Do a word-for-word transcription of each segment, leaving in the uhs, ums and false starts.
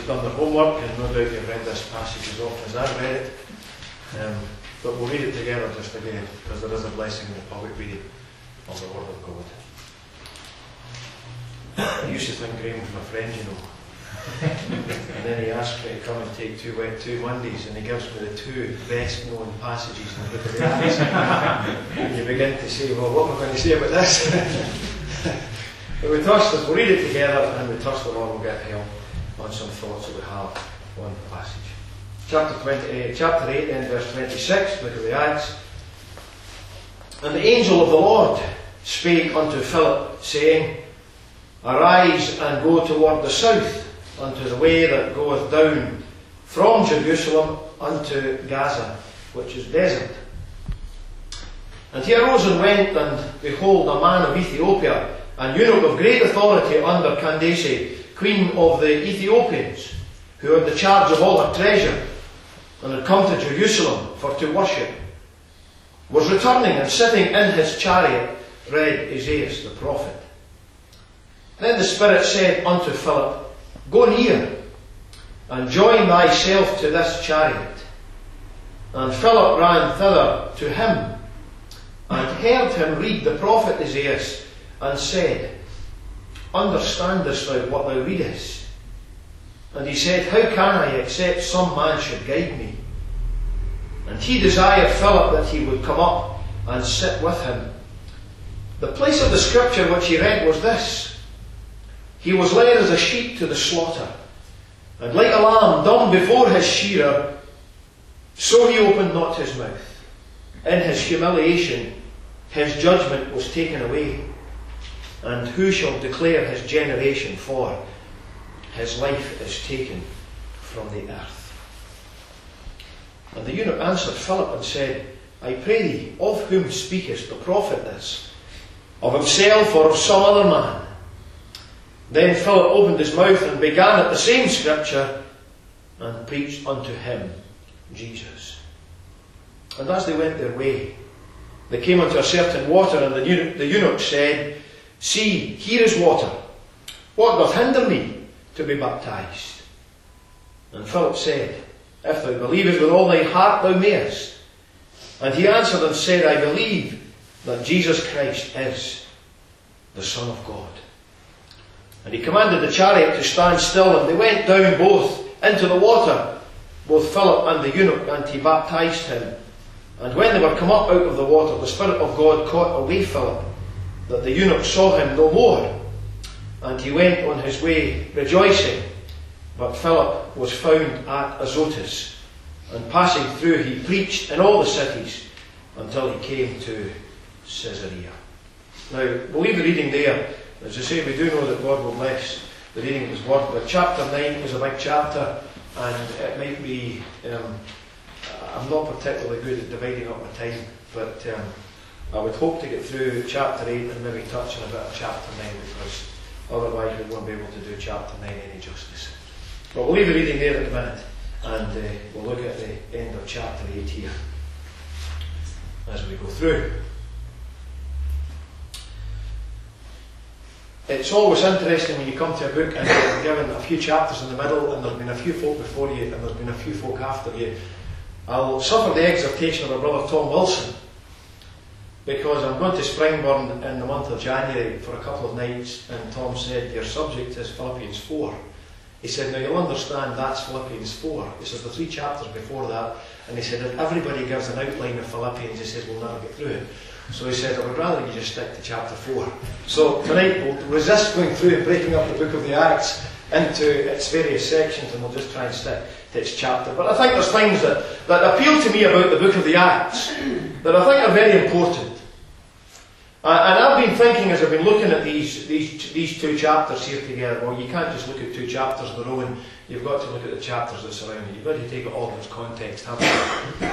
everybody's done their homework, and no doubt you've read this passage as often as I've read it. Um, but we'll read it together just again, because there is a blessing in the public reading of the Word of God. I used to think Graham was my friend, you know. And then he asked me to come and take two wet two Mondays, and he gives me the two best known passages in the Book of the Acts. And you begin to say, well, what am I going to say about this? But we trust that we'll read it together, and we trust the Lord will get help on some thoughts that we have on the passage. Chapter twenty-eight, chapter eight, then verse twenty-six, Book of the Acts. And the angel of the Lord spake unto Philip, saying, Arise and go toward the south, unto the way that goeth down from Jerusalem unto Gaza, which is desert. And he arose and went, and behold, a man of Ethiopia, an eunuch of great authority under Candace, queen of the Ethiopians, who had the charge of all her treasure, and had come to Jerusalem for to worship, was returning, and sitting in his chariot read Isaiah the prophet. Then the Spirit said unto Philip, Go near, and join thyself to this chariot. And Philip ran thither to him, and heard him read the prophet Isaiah, and said, Understandest thou what thou readest? And he said, How can I, except some man should guide me? And he desired Philip that he would come up and sit with him. The place of the scripture which he read was this: He was led as a sheep to the slaughter, and like a lamb dumb before his shearer, so he opened not his mouth. In his humiliation his judgment was taken away. And who shall declare his generation? For his life is taken from the earth. And the eunuch answered Philip and said, I pray thee, of whom speakest the prophet this? Of himself or of some other man? Then Philip opened his mouth and began at the same scripture, and preached unto him Jesus. And as they went their way, they came unto a certain water, and the eunuch, the eunuch said, See, here is water. What doth hinder me to be baptized? And Philip said, If thou believest with all thy heart, thou mayest. And he answered and said, I believe that Jesus Christ is the Son of God. And he commanded the chariot to stand still, and they went down both into the water, both Philip and the eunuch, and he baptized him. And when they were come up out of the water, the Spirit of God caught away Philip, that the eunuch saw him no more. And he went on his way rejoicing. But Philip was found at Azotus, and passing through he preached in all the cities until he came to Caesarea. Now, we'll leave the reading there. As I say, we do know that God will bless the reading of His Word, but chapter nine is a big chapter, and it might be, um, I'm not particularly good at dividing up my time, but um, I would hope to get through chapter eight and maybe touch on a bit of chapter nine, because otherwise we won't be able to do chapter nine any justice. But we'll leave the reading there at the minute, and uh, we'll look at the end of chapter eight here as we go through. It's always interesting when you come to a book and you're given a few chapters in the middle, and there's been a few folk before you and there's been a few folk after you. I'll suffer the exhortation of our brother Tom Wilson, because I'm going to Springburn in the month of January for a couple of nights, and Tom said, Your subject is Philippians four. He said, Now you'll understand that's Philippians four. He says, the three chapters before that, and he said, if everybody gives an outline of Philippians, he says, we'll never get through it. So he said, I would rather you just stick to chapter four. So tonight we'll resist going through and breaking up the book of the Acts into its various sections, and we'll just try and stick to its chapter. But I think there's things that, that appeal to me about the book of the Acts that I think are very important. Uh, and I've been thinking, as I've been looking at these, these, these two chapters here together, well, you can't just look at two chapters in a row, and you've got to look at the chapters that surround it. You've got to take it all in its context, haven't you?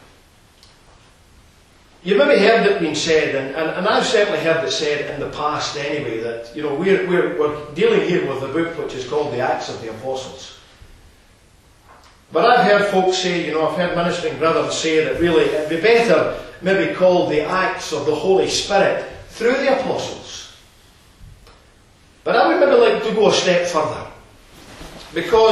You've maybe heard it being said, and, and, and I've certainly heard it said in the past anyway, that, you know, we're, we're, we're dealing here with a book which is called the Acts of the Apostles. But I've heard folks say, you know, I've heard ministering brothers say that really it'd be better maybe called the Acts of the Holy Spirit through the Apostles. But I would maybe like to go a step further, because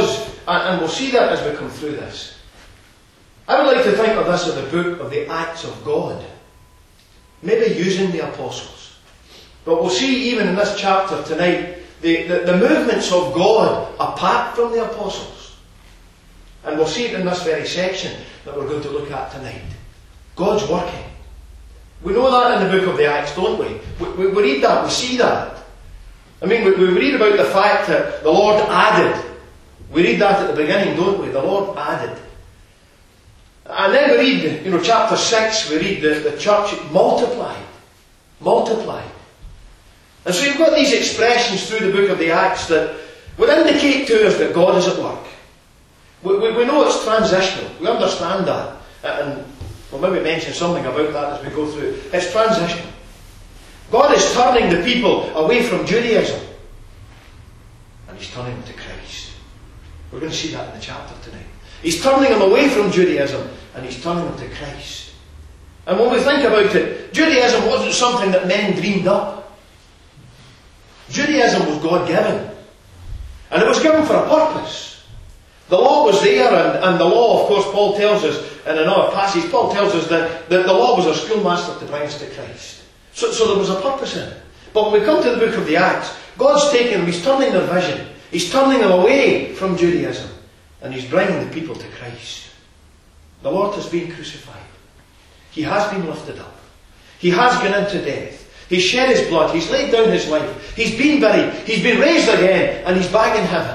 and, and we'll see that as we come through this. I would like to think of this as the book of the acts of God. Maybe using the apostles. But we'll see even in this chapter tonight, the, the, the movements of God apart from the apostles. And we'll see it in this very section that we're going to look at tonight. God's working. We know that in the book of the Acts, don't we? We, we, we read that, we see that. I mean, we, we read about the fact that the Lord added. We read that at the beginning, don't we? The Lord added. And then we read, you know, chapter six, we read the, the church multiplied. Multiplied. And so you've got these expressions through the book of the Acts that would indicate to us that God is at work. We, we, we know it's transitional. We understand that. And we'll maybe mention something about that as we go through. It's transitional. God is turning the people away from Judaism. And He's turning them to Christ. We're going to see that in the chapter tonight. He's turning them away from Judaism and He's turning them to Christ. And when we think about it, Judaism wasn't something that men dreamed up. Judaism was God-given. And it was given for a purpose. The law was there, and, and the law, of course, Paul tells us in another passage, Paul tells us that, that the law was a schoolmaster to bring us to Christ. So, so there was a purpose in it. But when we come to the book of the Acts, God's taking them, He's turning their vision. He's turning them away from Judaism. And He's bringing the people to Christ. The Lord has been crucified. He has been lifted up. He has gone into death. He's shed His blood. He's laid down His life. He's been buried. He's been raised again. And He's back in heaven.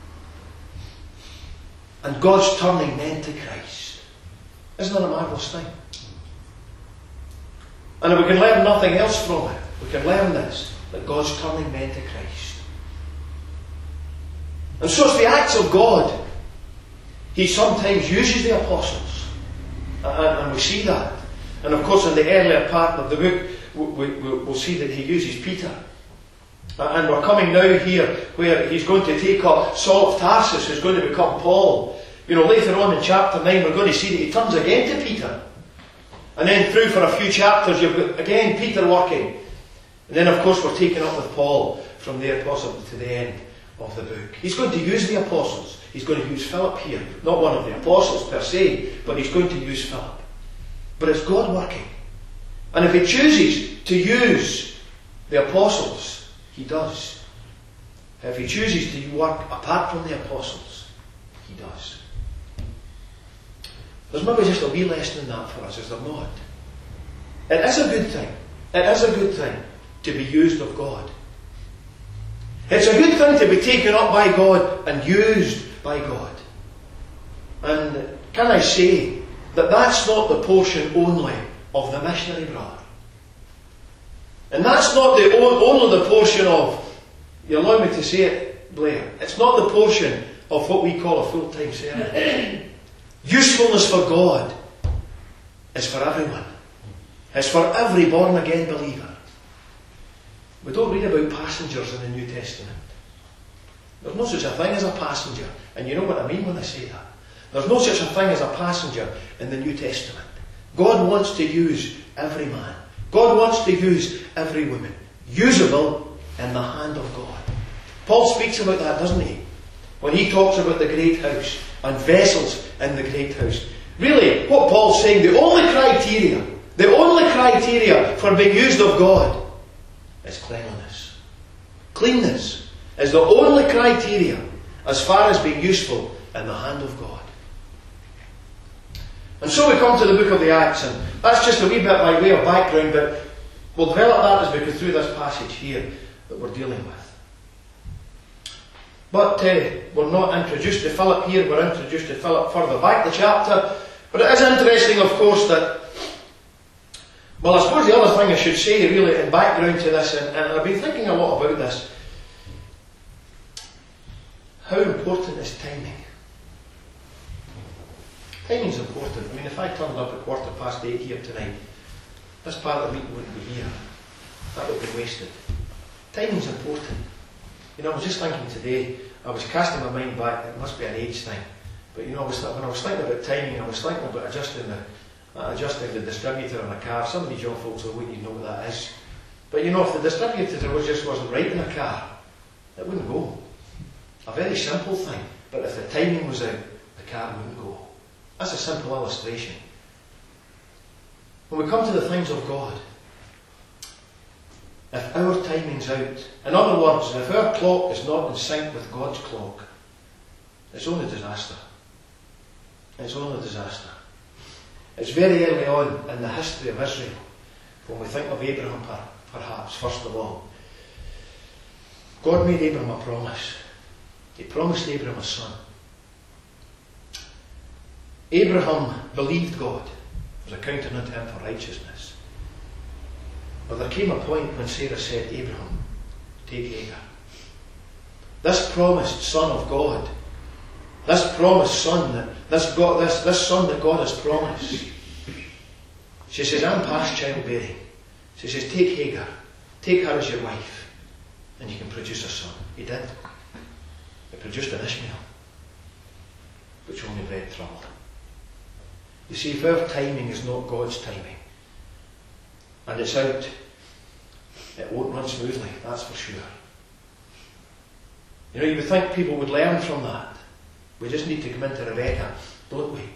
And God's turning men to Christ. Isn't that a marvellous thing? And if we can learn nothing else from it, we can learn this, that God's turning men to Christ. And so it's the acts of God. He sometimes uses the apostles. And, and we see that. And of course in the earlier part of the book, we, we, we'll see that He uses Peter. And we're coming now here where He's going to take up Saul of Tarsus, who's going to become Paul. You know, later on in chapter nine we're going to see that He turns again to Peter. And then through for a few chapters you've got again Peter working. And then of course we're taken up with Paul from there possibly to the end of the book. He's going to use the apostles. He's going to use Philip here. Not one of the apostles per se, but He's going to use Philip. But it's God working. And if He chooses to use the apostles, He does. If He chooses to work apart from the apostles, He does. There's maybe just a wee lesson in that for us, is there not? It is a good thing. It is a good thing to be used of God. It's a good thing to be taken up by God and used by God. And can I say that that's not the portion only of the missionary brother. And that's not the only the portion of, you allow me to say it, Blair, it's not the portion of what we call a full-time servant. Usefulness for God is for everyone. It's for every born-again believer. We don't read about passengers in the New Testament. There's no such a thing as a passenger. And you know what I mean when I say that. There's no such a thing as a passenger in the New Testament. God wants to use every man. God wants to use every woman. Usable in the hand of God. Paul speaks about that, doesn't he? When he talks about the great house and vessels in the great house. Really, what Paul's saying, the only criteria, the only criteria for being used of God is cleanliness. Cleanness is the only criteria as far as being useful in the hand of God. And so we come to the book of the Acts, and that's just a wee bit by way of background, but we'll develop that as we go through this passage here that we're dealing with. But uh, we're not introduced to Philip here, we're introduced to Philip further back the chapter. But it is interesting, of course, that, well, I suppose the other thing I should say really in background to this, and, and I've been thinking a lot about this, how important is timing? Timing's important. I mean, if I turned up at quarter past eight here tonight, this part of the meeting wouldn't be here. That would be wasted. Timing's important. You know, I was just thinking today, I was casting my mind back, it must be an age thing. But you know, I was, when I was thinking about timing, I was thinking about adjusting the, uh, adjusting the distributor on a car. Some of these young folks wouldn't even know what that is. But you know, if the distributor was just wasn't right in a car, it wouldn't go. A very simple thing. but if the timing was out, the car wouldn't go. That's a simple illustration. When we come to the things of God, if our timing's out, in other words, if our clock is not in sync with God's clock, it's only disaster. It's only disaster. It's very early on in the history of Israel, when we think of Abraham perhaps, first of all. God made Abraham a promise. He promised Abraham a son. Abraham believed God. It was accounted unto him for righteousness. But there came a point when Sarah said, Abraham, take Hagar. This promised son of God, this promised son, that this, God, this, this son that God has promised, she says, I'm past childbearing. She says, take Hagar, take her as your wife, and you can produce a son. He did. He produced an Ishmael, which only bred trouble. You see, if our timing is not God's timing, and it's out, it won't run smoothly, that's for sure. You know, you would think people would learn from that. We just need to come into Rebecca, don't we?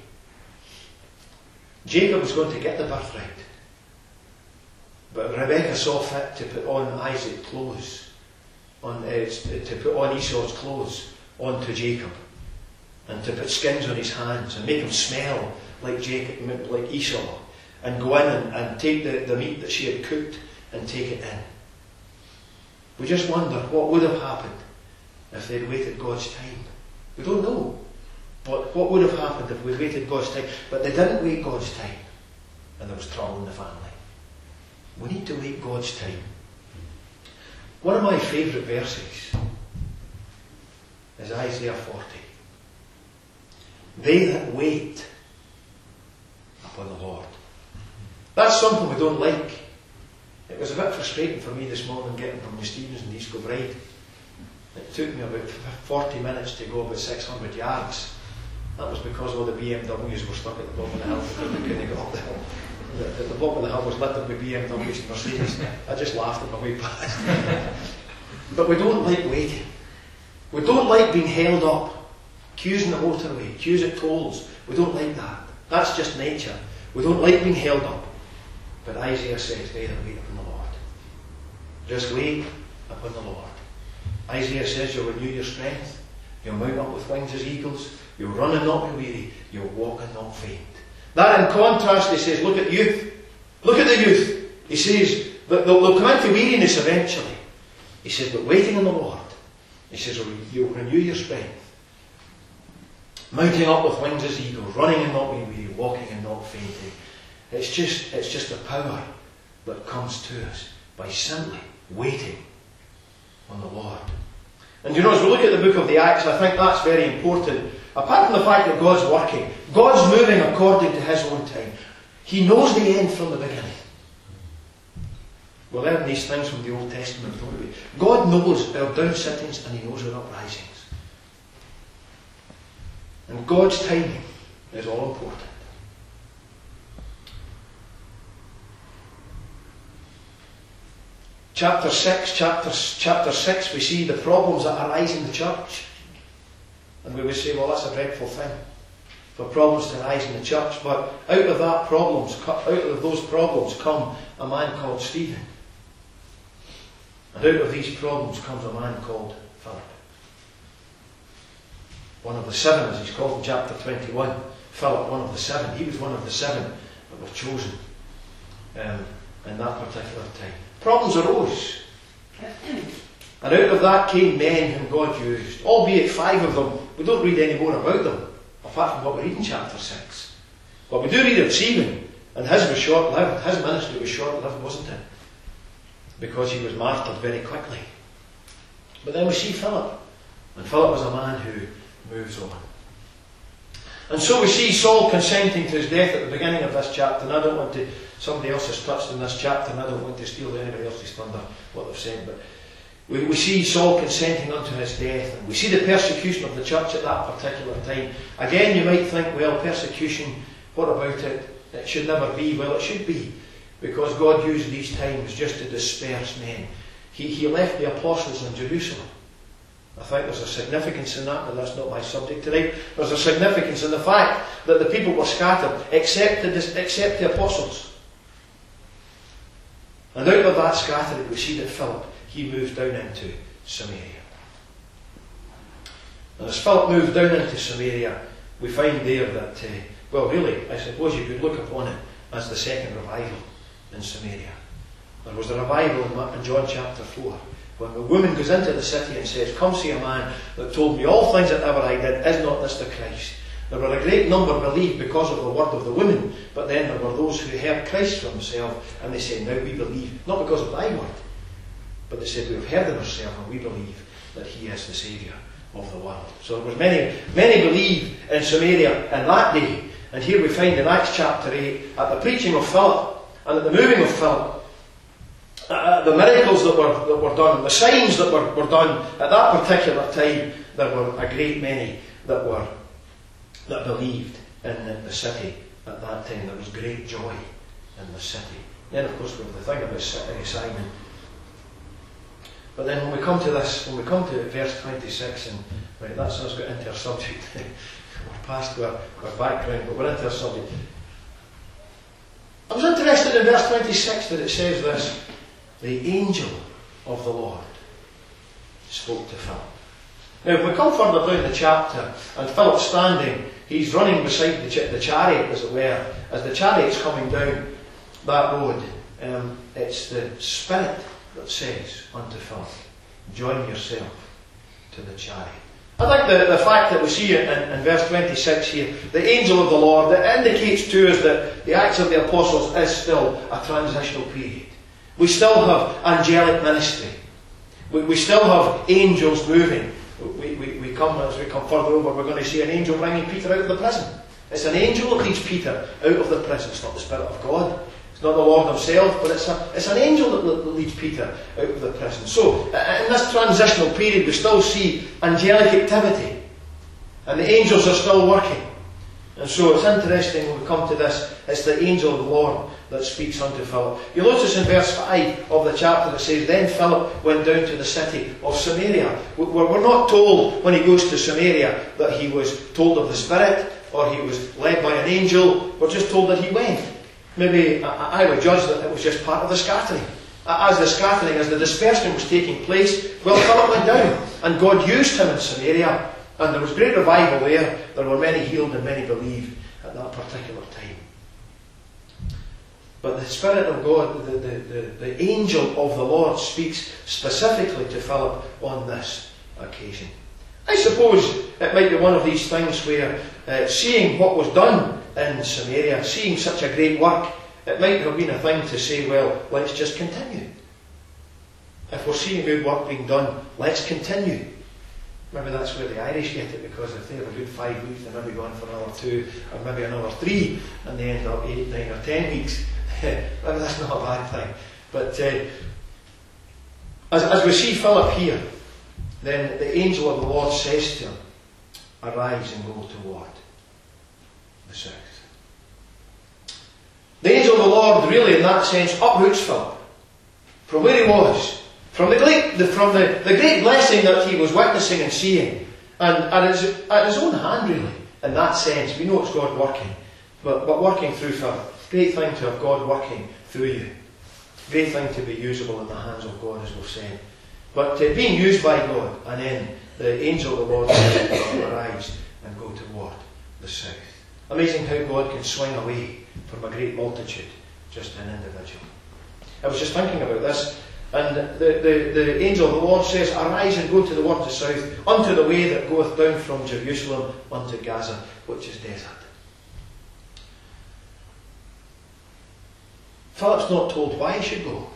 Jacob was going to get the birthright, but Rebecca saw fit to put on Isaac's clothes, on, uh, to put on Esau's clothes onto Jacob, and to put skins on his hands and make him smell like Jacob, like Esau, and go in and, and take the, the meat that she had cooked and take it in. We just wonder what would have happened if they'd waited God's time. We don't know. But what would have happened if we'd waited God's time? But they didn't wait God's time, and there was trouble in the family. We need to wait God's time. One of my favourite verses is Isaiah forty. They that wait upon the Lord. That's something we don't like. It was a bit frustrating for me this morning getting from the Stevens and East Kilbride. It took me about forty minutes to go about six hundred yards. That was because all the B M Ws were stuck at the bottom of the hill because they couldn't get up the hill. The, the bottom of the hill was littered with B M Ws and Mercedes. I just laughed at my way past. But we don't like waiting. We don't like being held up. Queues in the motorway, queues at tolls. We don't like that. That's just nature. We don't like being held up. But Isaiah says, they that wait upon the Lord. Just wait upon the Lord. Isaiah says you'll renew your strength. You'll mount up with wings as eagles. You'll run and not be weary. You'll walk and not faint. That in contrast, he says, look at youth. Look at the youth. He says, they'll, they'll come into weariness eventually. He says, but waiting on the Lord. He says, you'll renew your strength. Mounting up with wings as eagles, running and not being weary, walking and not fainting. It's just, it's just the power that comes to us by simply waiting on the Lord. And you know, as we look at the book of the Acts, I think that's very important. Apart from the fact that God's working, God's moving according to His own time. He knows the end from the beginning. We learn these things from the Old Testament, don't we? God knows our down sittings and He knows our uprisings. And God's timing is all important. Chapter six, chapter, chapter six, we see the problems that arise in the church. And we would say, well, that's a dreadful thing, for problems to arise in the church. But out of that problems, out of those problems come a man called Stephen. And out of these problems comes a man called Philip. One of the seven, as he's called in chapter twenty-one. Philip, one of the seven. He was one of the seven that were chosen um, in that particular time. Problems arose. And out of that came men whom God used. Albeit five of them, we don't read any more about them, apart from what we read in chapter six. But we do read of Stephen, and his was short-lived. His ministry was short-lived, wasn't it? Because he was martyred very quickly. But then we see Philip. And Philip was a man who moves on. And so we see Saul consenting to his death at the beginning of this chapter. And I don't want to, somebody else has touched on this chapter, and I don't want to steal anybody else's thunder, what they've said, but we, we see Saul consenting unto his death, and we see the persecution of the church at that particular time. Again, you might think, well, persecution, what about it? It should never be. Well, it should be, because God used these times just to disperse men. He, he left the apostles in Jerusalem. I think there's a significance in that, but that's not my subject today. There's a significance in the fact that the people were scattered, except the, except the apostles. And out of that scattering, we see that Philip, he moved down into Samaria. And as Philip moved down into Samaria, we find there that, uh, well, really, I suppose you could look upon it as the second revival in Samaria. There was the revival in, in John chapter four, when the woman goes into the city and says, "Come see a man that told me all things that ever I did. Is not this the Christ?" There were a great number believed because of the word of the woman, but then there were those who heard Christ for himself, and they said, "Now we believe, not because of thy word," but they said, "We have heard of ourselves, and we believe that he is the Saviour of the world." So there was many, many believed in Samaria in that day. And here we find in Acts chapter eight, at the preaching of Philip, and at the moving of Philip, Uh, the miracles that were, that were done, the signs that were, were done at that particular time, there were a great many that were that believed in the, the city at that time. There was great joy in the city. Then, of course, we have the thing about Simon. But then, when we come to this, when we come to verse twenty-six, and right, that's us got into our subject. We're past our, our background, but we're into our subject. I was interested in verse twenty-six that it says this. The angel of the Lord spoke to Philip. Now, if we come further down the chapter, and Philip's standing, he's running beside the, ch- the chariot, as it were, as the chariot's coming down that road. Um, it's the Spirit that says unto Philip, "Join yourself to the chariot." I think the, the fact that we see it in, in verse twenty-six here, the angel of the Lord, that indicates to us that the Acts of the Apostles is still a transitional period. We still have angelic ministry. We, we still have angels moving. We, we, we come, as we come further over, we're going to see an angel bringing Peter out of the prison. It's an angel that leads Peter out of the prison. It's not the Spirit of God. It's not the Lord himself, but it's, a, it's an angel that, that leads Peter out of the prison. So, in this transitional period, we still see angelic activity. And the angels are still working. And so it's interesting when we come to this, it's the angel of the Lord that speaks unto Philip. You notice in verse five of the chapter that says, "Then Philip went down to the city of Samaria." We're not told when he goes to Samaria that he was told of the Spirit or he was led by an angel. We're just told that he went. Maybe I would judge that it was just part of the scattering. As the scattering, as the dispersion was taking place, well, Philip went down and God used him in Samaria. And there was great revival there. There were many healed and many believed at that particular time. But the Spirit of God, the, the, the, the angel of the Lord, speaks specifically to Philip on this occasion. I suppose it might be one of these things where uh, seeing what was done in Samaria, seeing such a great work, it might have been a thing to say, well, let's just continue. If we're seeing good work being done, let's continue. Maybe that's where the Irish get it, because if they have a good five weeks, they maybe go on for another two, or maybe another three, and they end up eight, nine, or ten weeks. Maybe that's not a bad thing. But uh, as, as we see Philip here, then the angel of the Lord says to him, "Arise and go toward the south." The angel of the Lord, really, in that sense, uproots Philip from where he was. From the great, the, from the, the great blessing that he was witnessing and seeing, and at his, at his own hand, really, in that sense. We know it's God working, but, but working through Philip. Great thing to have God working through you. Great thing to be usable in the hands of God, as we've said. But uh, being used by God, and then the angel of the Lord says, "Arise and go toward the south." Amazing how God can swing away from a great multitude, just an individual. I was just thinking about this. And the, the, the angel of the Lord says, "Arise and go to the word the south, unto the way that goeth down from Jerusalem unto Gaza, which is desert." Philip's not told why he should go.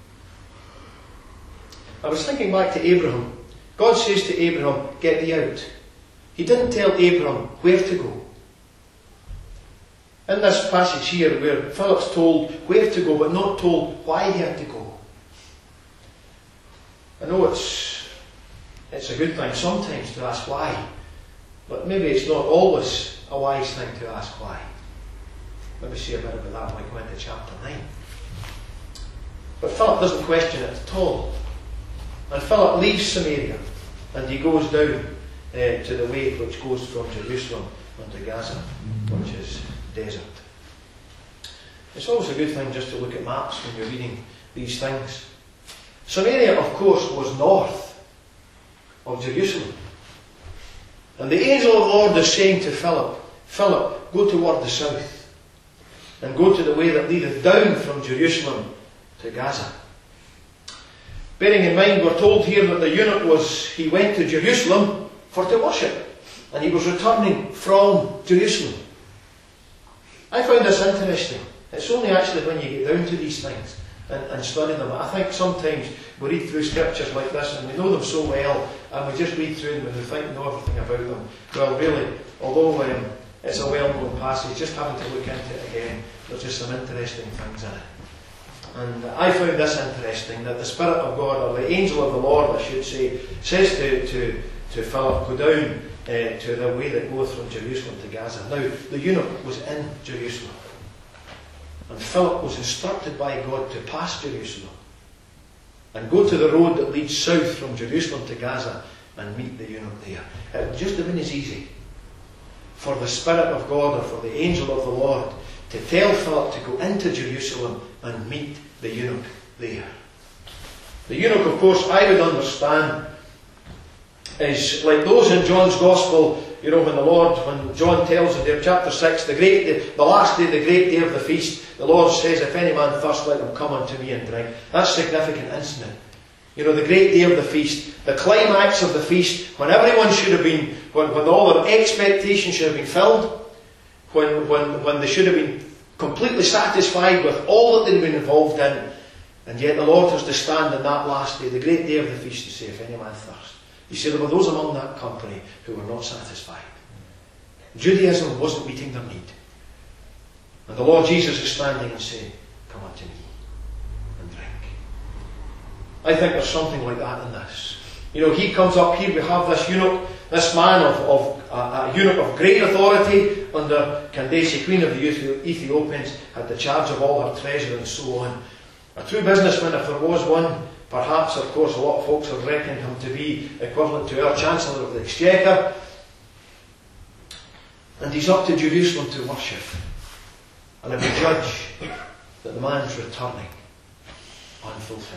I was thinking back to Abraham. God says to Abraham, "Get thee out." He didn't tell Abraham where to go. In this passage here, where Philip's told where to go, but not told why he had to go. I know it's, it's a good thing sometimes to ask why, but maybe it's not always a wise thing to ask why. Let me see a bit about that when we go into chapter nine. But Philip doesn't question it at all. And Philip leaves Samaria. And he goes down uh, to the way which goes from Jerusalem unto Gaza, which is desert. It's always a good thing just to look at maps when you're reading these things. Samaria, of course, was north of Jerusalem. And the angel of the Lord is saying to Philip, Philip, go toward the south, and go to the way that leadeth down from Jerusalem to Gaza. Bearing in mind, we're told here that the eunuch was, he went to Jerusalem for to worship, and he was returning from Jerusalem. I find this interesting. It's only actually when you get down to these things and, and study them. I think sometimes we read through scriptures like this and we know them so well, and we just read through them and we think we know everything about them. Well, really, although um, it's a well-known passage, just having to look into it again, there's just some interesting things in it. And I found this interesting, that the Spirit of God, or the angel of the Lord, I should say, says to, to, to Philip, go down uh, to the way that goeth from Jerusalem to Gaza. Now, the eunuch was in Jerusalem. And Philip was instructed by God to pass Jerusalem and go to the road that leads south from Jerusalem to Gaza and meet the eunuch there. It would just have been as easy for the Spirit of God, or for the angel of the Lord, to tell Philip to go into Jerusalem and meet the eunuch there. The eunuch, of course, I would understand, is like those in John's Gospel. You know, when the Lord, when John tells us there, chapter six, the great day, the last day, the great day of the feast, the Lord says, if any man thirst, let him come unto me and drink. That's a significant incident. You know, the great day of the feast, the climax of the feast, when everyone should have been, when, when all their expectations should have been filled, when, when, when they should have been completely satisfied with all that they'd been involved in, and yet the Lord was to stand on that last day, the great day of the feast, and say, if any man thirst. You see, there were those among that company who were not satisfied. Judaism wasn't meeting their need. And the Lord Jesus is standing and saying, come unto me and drink. I think there's something like that in this. You know, he comes up here, we have this eunuch, this man of, of uh, a eunuch of great authority under Candace, queen of the Ethiopians, had the charge of all her treasure and so on. A true businessman, if there was one. Perhaps, of course, a lot of folks have reckoned him to be equivalent to our Chancellor of the Exchequer. And he's up to Jerusalem to worship. And I would judge that the man's returning unfulfilled.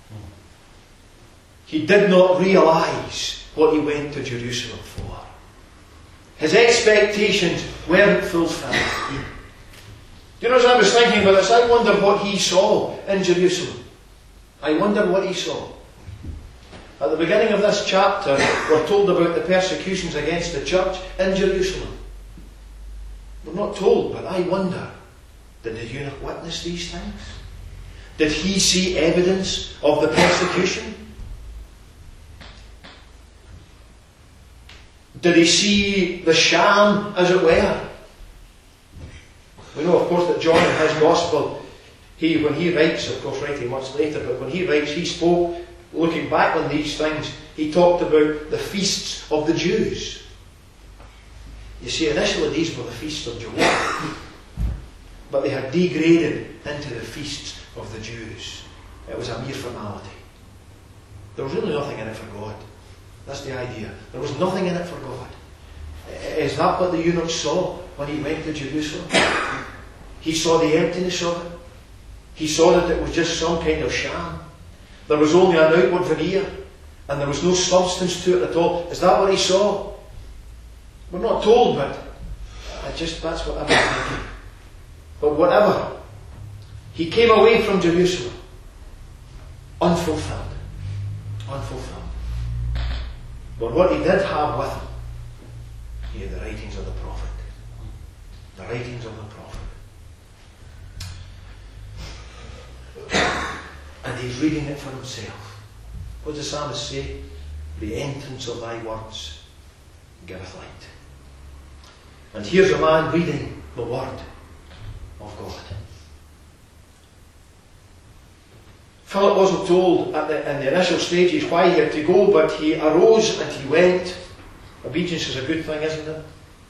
He did not realise what he went to Jerusalem for. His expectations weren't fulfilled. Do you know, as I was thinking about this, I wonder what he saw in Jerusalem. I wonder what he saw. At the beginning of this chapter, we're told about the persecutions against the church in Jerusalem. We're not told, but I wonder, did the eunuch witness these things? Did he see evidence of the persecution? Did he see the sham, as it were? We know, of course, that John in his Gospel, He, when he writes, of course writing much later, but when he writes, he spoke, looking back on these things, he talked about the feasts of the Jews. You see, initially these were the feasts of Jehovah, but they had degraded into the feasts of the Jews. It was a mere formality. There was really nothing in it for God. That's the idea. There was nothing in it for God. Is that what the eunuch saw when he went to Jerusalem? He saw the emptiness of it. He saw that it was just some kind of sham. There was only an outward veneer, and there was no substance to it at all. Is that what he saw? We're not told, but I just, that's what I'm thinking. But whatever, he came away from Jerusalem unfulfilled. Unfulfilled. But what he did have with him, he had the writings of the prophet. The writings of the prophet. And he's reading it for himself. What does the psalmist say? The entrance of thy words giveth light. And here's a man reading the word of God. Philip wasn't told at the, in the initial stages why he had to go, but he arose and he went. Obedience is a good thing, isn't it?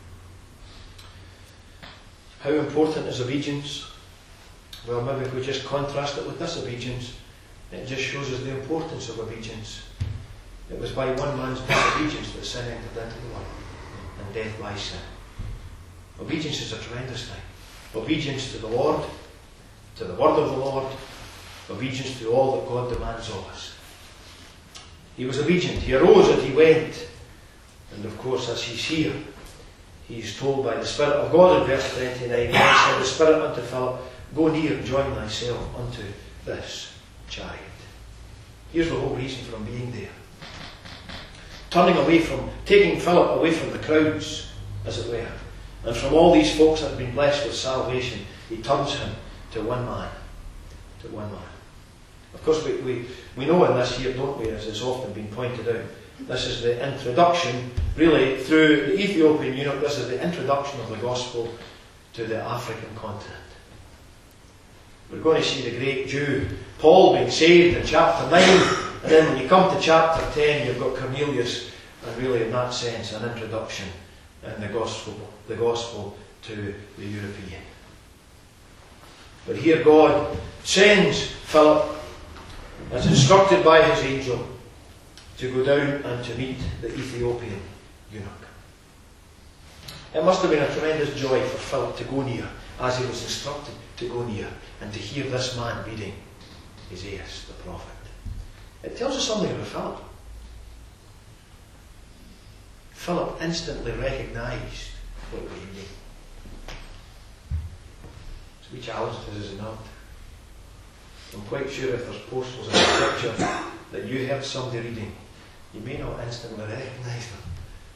How important is obedience? Well, maybe if we just contrast it with disobedience, it just shows us the importance of obedience. It was by one man's disobedience that sin entered into the world, and death by sin. Obedience is a tremendous thing. Obedience to the Lord, to the word of the Lord, obedience to all that God demands of us. He was obedient. He arose and he went. And of course, as he's here, he's told by the Spirit of God in verse twenty-nine, "Then said the Spirit unto Philip, Go near and join thyself unto this chariot." Here's the whole reason for him being there. Turning away from, taking Philip away from the crowds, as it were, and from all these folks that have been blessed with salvation, he turns him to one man. To one man. Of course, we, we, we know in this here, don't we, as it's often been pointed out, this is the introduction, really, through the Ethiopian eunuch, this is the introduction of the gospel to the African continent. We're going to see the great Jew, Paul, being saved in chapter nine, and then when you come to chapter ten, you've got Cornelius, and really in that sense, an introduction in the gospel, the gospel to the European. But here God sends Philip, as instructed by his angel, to go down and to meet the Ethiopian eunuch. It must have been a tremendous joy for Philip to go near, as he was instructed to go near, and to hear this man reading Isaiah the prophet. It tells us something about Philip. Philip instantly recognised what he was reading. So we challenge this, is it not? I'm quite sure if there's portions of the scripture that you heard somebody reading, you may not instantly recognise them.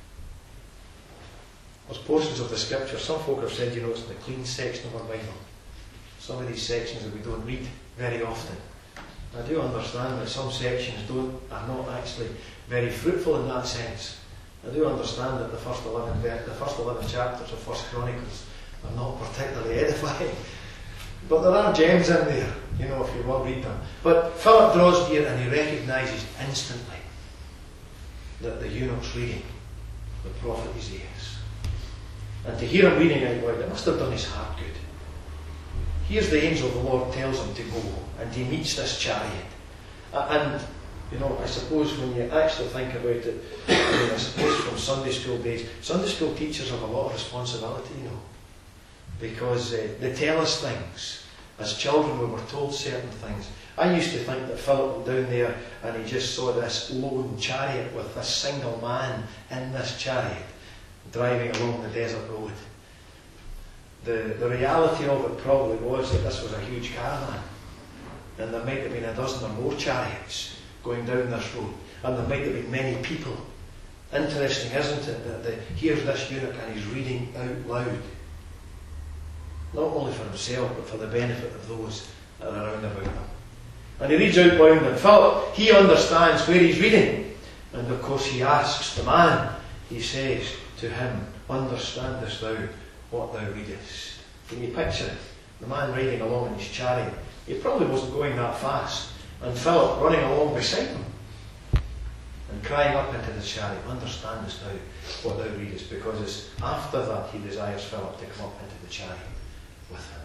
There's portions of the scripture, some folk have said, you know, it's in the clean section of our Bible. Some of these sections that we don't read very often. I do understand that some sections don't, are not actually very fruitful in that sense. I do understand that the first eleven, the first eleven chapters of First Chronicles are not particularly edifying. But there are gems in there, you know, if you want to read them. But Philip draws near and he recognises instantly that the eunuch's reading the prophet Isaiah. And to hear him reading out loud, it must have done his heart good. Here's the angel of the Lord tells him to go, and he meets this chariot. And, you know, I suppose when you actually think about it, I mean, I suppose from Sunday school days, Sunday school teachers have a lot of responsibility, you know, because uh, they tell us things. As children, we were told certain things. I used to think that Philip went down there and he just saw this lone chariot with this single man in this chariot, driving along the desert road. The, the reality of it probably was that this was a huge caravan, and there might have been a dozen or more chariots going down this road, and there might have been many people. Interesting, isn't it, that the, here's this eunuch and he's reading out loud, not only for himself but for the benefit of those that are around about him. And he reads out loud, and Philip, he understands where he's reading, and of course he asks the man, he says to him, "Understandest thou what thou readest?" Can you picture it? The man riding along in his chariot. He probably wasn't going that fast. And Philip running along beside him and crying up into the chariot, "Understandest thou what thou readest?" Because it's after that he desires Philip to come up into the chariot with him.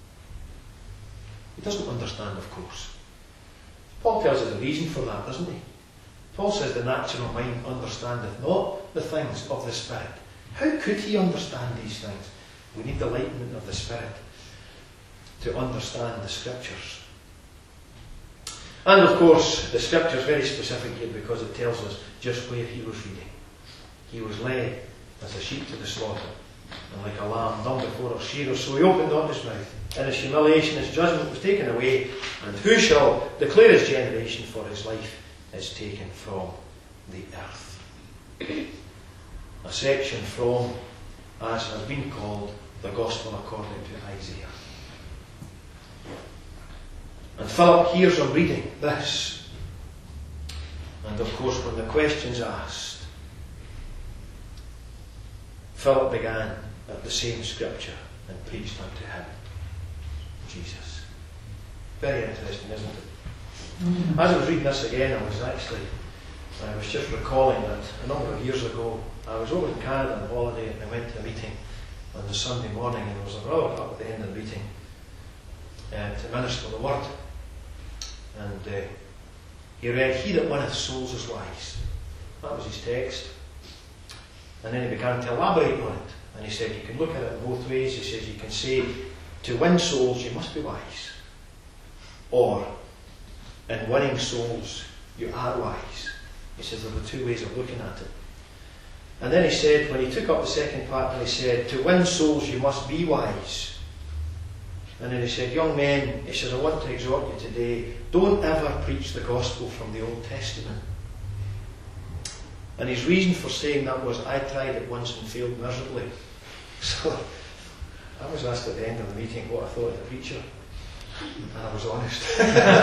He doesn't understand, of course. Paul tells us the reason for that, doesn't he? Paul says the natural mind understandeth not the things of the Spirit. How could he understand these things? We need the enlightenment of the Spirit to understand the Scriptures. And of course, the Scripture is very specific here because it tells us just where he was reading. He was led as a sheep to the slaughter, and like a lamb dumb before her shearers, so he opened not his mouth. In his humiliation his judgment was taken away, and who shall declare his generation, for his life is taken from the earth. A section from, as has been called, the Gospel according to Isaiah. And Philip hears him reading this. And of course, when the question's asked, Philip began at the same scripture and preached unto him Jesus. Very interesting, isn't it? Mm-hmm. As I was reading this again, I was actually, I was just recalling that a number of years ago, I was over in Canada on holiday and I went to a meeting on the Sunday morning, and there was a brother up at the end of the meeting uh, to minister the word. And uh, he read, "He that winneth souls is wise, That was his text. And then he began to elaborate on it. And he said, you can look at it both ways. He says, you can say, to win souls, you must be wise. Or, in winning souls, you are wise. He says, there are two ways of looking at it. And then he said, when he took up the second part, and he said, to win souls, you must be wise. And then he said, young men, he says, I want to exhort you today, don't ever preach the gospel from the Old Testament. And his reason for saying that was, I tried it once and failed miserably. So, I was asked at the end of the meeting what I thought of the preacher. And I was honest.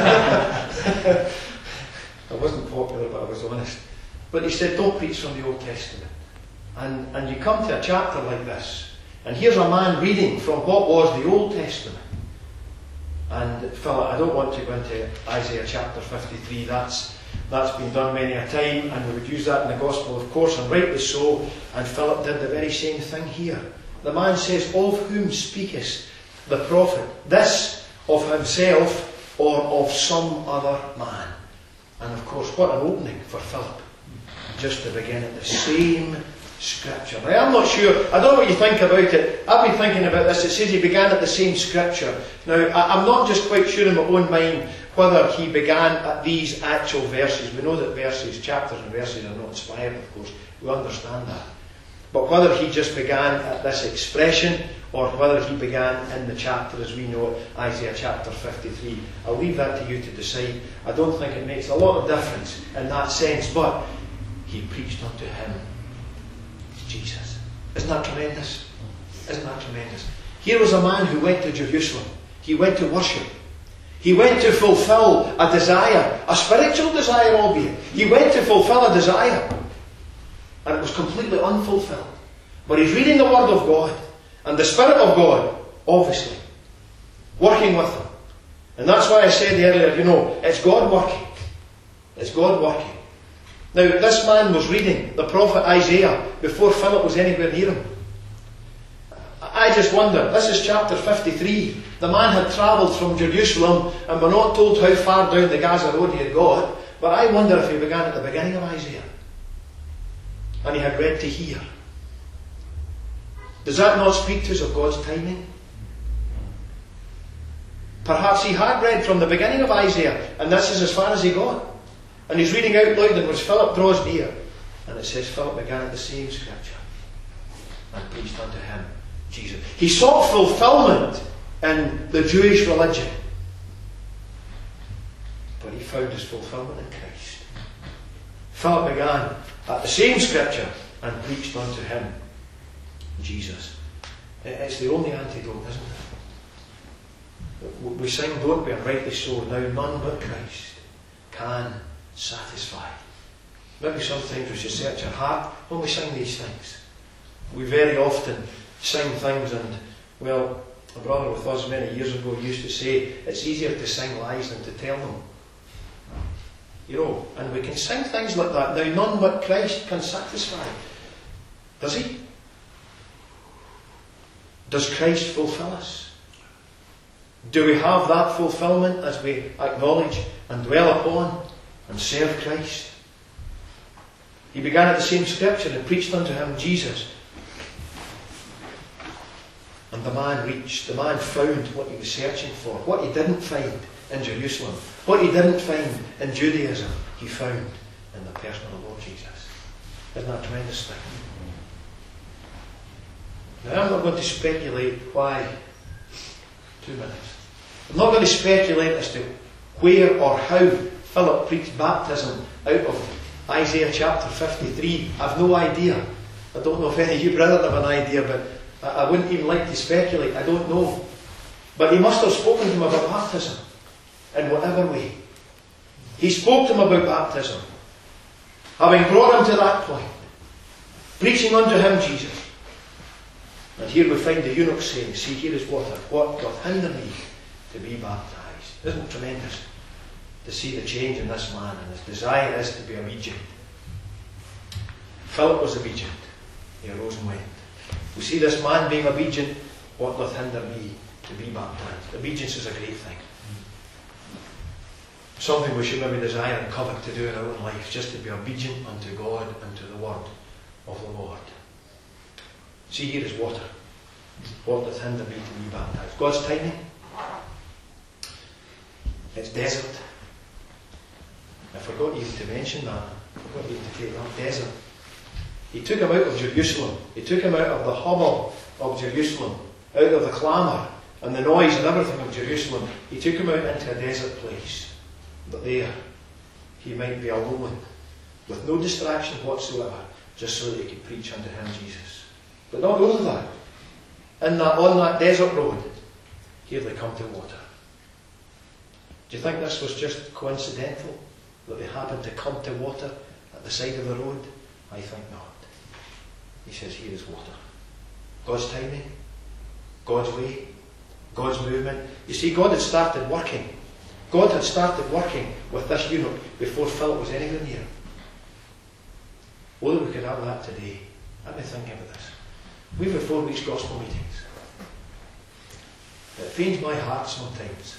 I wasn't popular, but I was honest. But he said, don't preach from the Old Testament. And, and you come to a chapter like this, and here's a man reading from what was the Old Testament. And Philip, I don't want to go into Isaiah chapter fifty-three. That's, that's been done many a time, and we would use that in the Gospel, of course, and rightly so. And Philip did the very same thing here. The man says, of whom speakest the prophet? This of himself or of some other man? And of course, what an opening for Philip. Just to begin at the same Scripture. Now, I'm not sure, I don't know what you think about it. I've been thinking about this. It says he began at the same Scripture. Now, I, I'm not just quite sure in my own mind whether he began at these actual verses. We know that verses, chapters and verses are not inspired, of course. We understand that. But whether he just began at this expression, or whether he began in the chapter as we know it, Isaiah chapter fifty-three. I'll leave that to you to decide. I don't think it makes a lot of difference in that sense, but he preached unto him Jesus. Isn't that tremendous? Isn't that tremendous? Here was a man who went to Jerusalem. He went to worship. He went to fulfill a desire, a spiritual desire albeit. He went to fulfill a desire. And it was completely unfulfilled. But he's reading the Word of God. And the Spirit of God, obviously, working with him. And that's why I said earlier, you know, it's God working. It's God working. Now, this man was reading the prophet Isaiah before Philip was anywhere near him. I just wonder, this is chapter fifty-three. The man had travelled from Jerusalem, and we're not told how far down the Gaza road he had got, but I wonder if he began at the beginning of Isaiah. And he had read to here. Does that not speak to us of God's timing? Perhaps he had read from the beginning of Isaiah, and this is as far as he got. And he's reading out loud, and as Philip draws near, and it says Philip began at the same Scripture and preached unto him Jesus. He sought fulfillment in the Jewish religion, but he found his fulfillment in Christ. Philip began at the same Scripture and preached unto him Jesus. It's the only antidote, isn't it? We sing, don't we, and rightly so, now none but Christ can satisfy. Maybe sometimes we should search our heart when we sing these things. We very often sing things, and, well, a brother with us many years ago used to say, it's easier to sing lies than to tell them. You know, and we can sing things like that. Now none but Christ can satisfy. Does he? Does Christ fulfill us? Do we have that fulfillment as we acknowledge and dwell upon and serve Christ? He began at the same Scripture and preached unto him Jesus. And the man reached, the man found what he was searching for, what he didn't find in Jerusalem, what he didn't find in Judaism, he found in the person of the Lord Jesus. Isn't that a tremendous thing? Now, I'm not going to speculate why. Two minutes. I'm not going to speculate as to where or how Philip preached baptism out of Isaiah chapter fifty-three. I've no idea. I don't know if any of you brethren have an idea, but I wouldn't even like to speculate. I don't know. But he must have spoken to him about baptism in whatever way. He spoke to him about baptism, having brought him to that point, preaching unto him Jesus. And here we find the eunuch saying, see, here is water. What doth hinder me to be baptized? Isn't it tremendous to see the change in this man, and his desire is to be obedient? Philip was obedient. He arose and went. We see this man being obedient. What doth hinder me to be baptized? Obedience is a great thing. something we should maybe desire and covet to do in our own life, just to be obedient unto God and to the word of the Lord. See, here is water. What doth hinder me to be baptized? God's timing. It's desert. I forgot even to mention that. I forgot even to take that. Desert. He took him out of Jerusalem. He took him out of the hubble of Jerusalem, out of the clamour and the noise and everything of Jerusalem. He took him out into a desert place. But there, he might be alone, with no distraction whatsoever, just so that he could preach unto him Jesus. But not only that, in that, on that desert road, here they come to water. Do you think this was just coincidental, that they happened to come to water at the side of the road? I think not. He says, here is water. God's timing, God's way, God's movement. You see, God had started working. God had started working with this eunuch before Philip was anywhere near him. Oh, that we could have that today. Let me think about this. We've had four weeks gospel meetings. It pains my heart sometimes.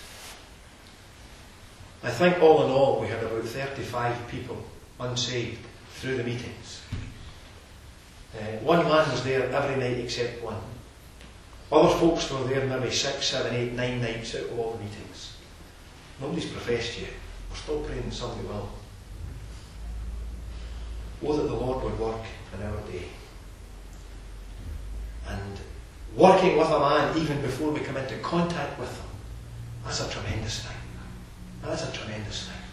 I think all in all we had about thirty-five people unsaved through the meetings. Uh, one man was there every night except one. Other folks were there maybe six, seven, eight, nine nights out of all the meetings. Nobody's professed yet. We're still praying somebody will. Oh, that the Lord would work in our day. And working with a man even before we come into contact with him, that's a tremendous thing. That's a tremendous thing.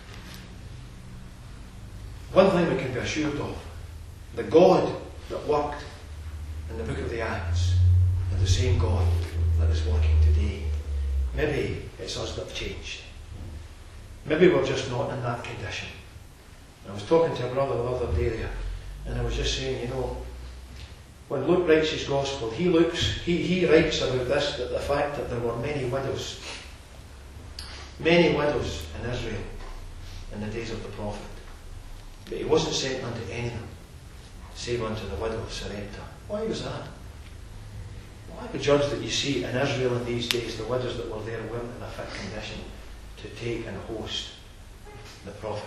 One thing we can be assured of, the God that worked in the book of the Acts is the same God that is working today. Maybe it's us that have changed. Maybe we're just not in that condition. I was talking to a brother the other day there, and I was just saying, you know, when Luke writes his gospel, he looks, he, he writes about this, that the fact that there were many widows, many widows in Israel in the days of the prophet. But he wasn't sent unto any of them, save unto the widow of Sarepta. Why was that? Well, I would judge that you see in Israel in these days, the widows that were there weren't in a fit condition to take and host the prophet.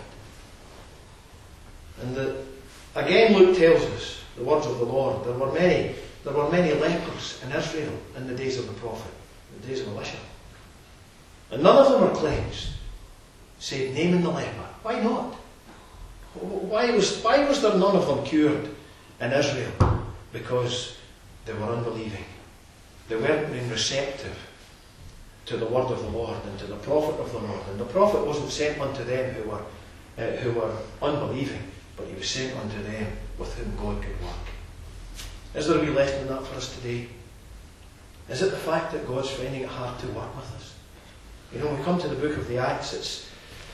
And the, again Luke tells us, the words of the Lord, there were many, there were many lepers in Israel in the days of the prophet, the days of Elisha. And none of them were cleansed, save Naaman the leper. Why not? Why was, why was there none of them cured in Israel? Because they were unbelieving. They weren't being receptive to the word of the Lord and to the prophet of the Lord. And the prophet wasn't sent unto them who were, uh, who were unbelieving, but he was sent unto them with whom God could work. Is there a wee lesson in that for us today? Is it the fact that God's finding it hard to work with us? You know, when we come to the book of the Acts, it's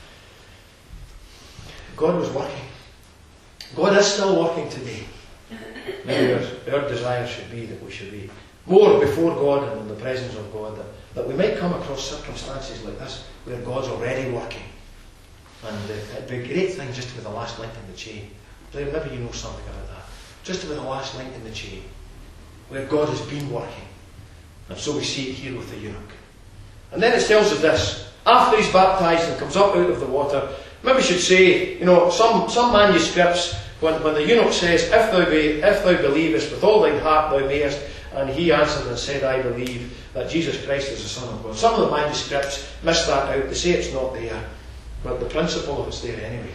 God was working. God is still working today. Maybe our, our desire should be that we should be more before God and in the presence of God, that, that we might come across circumstances like this where God's already working. And uh, it'd be a great thing just to be the last link in the chain. Maybe you know something about that. Just to be the last link in the chain, where God has been working. And so we see it here with the eunuch. And then it tells us this: after he's baptized and comes up out of the water, maybe we should say, you know, some, some manuscripts, when, when the eunuch says, if thou, be, if thou believest with all thine heart thou mayest, and he answered and said, I believe that Jesus Christ is the Son of God. Some of the manuscripts miss that out. They say it's not there. But the principle of it's there anyway.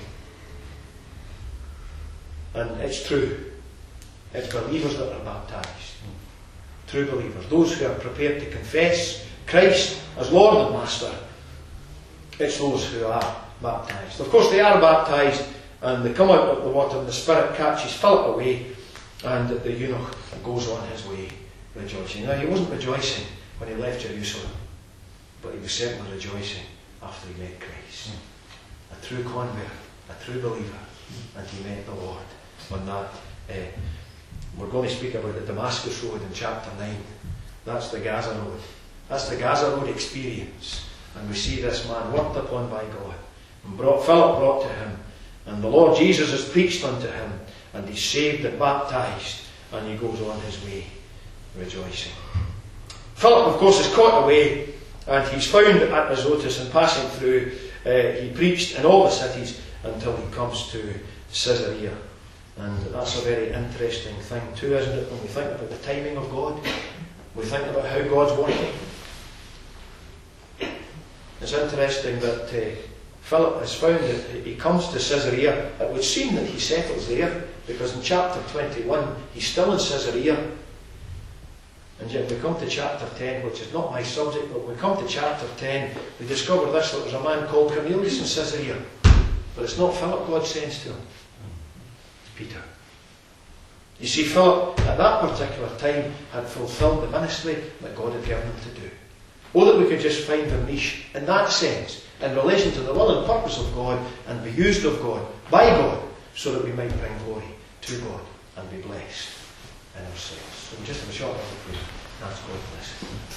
And it's true. It's believers that are baptized. True believers. Those who are prepared to confess Christ as Lord and Master. It's those who are baptized. Of course, they are baptized and they come out of the water and the Spirit catches Philip away, and the eunuch goes on his way rejoicing. Now, he wasn't rejoicing when he left Jerusalem, but he was certainly rejoicing after he met Christ. A true convert, a true believer, and he met the Lord on that. Uh, we're going to speak about the Damascus Road in chapter nine. That's the Gaza Road. That's the Gaza Road experience. And we see this man worked upon by God. And brought, Philip brought to him. And the Lord Jesus has preached unto him. And he's saved and baptized. And he goes on his way rejoicing. Philip, of course, is caught away. And he's found at Azotus and passing through. uh, he preached in all the cities until he comes to Caesarea. And that's a very interesting thing too, isn't it? When we think about the timing of God, we think about how God's working. It's interesting that uh, Philip has found that he comes to Caesarea. It would seem that he settles there, because in chapter twenty-one he's still in Caesarea. And yet we come to chapter ten, which is not my subject, but when we come to chapter ten, we discover this, that there's a man called Cornelius in Caesarea. But it's not Philip God sends to him. It's Peter. You see, Philip at that particular time had fulfilled the ministry that God had given him to do. Oh, that we could just find a niche in that sense, in relation to the will and purpose of God, and be used of God, by God, so that we might bring glory to God and be blessed in ourselves. So we just have a short word of prayer. That's God bless.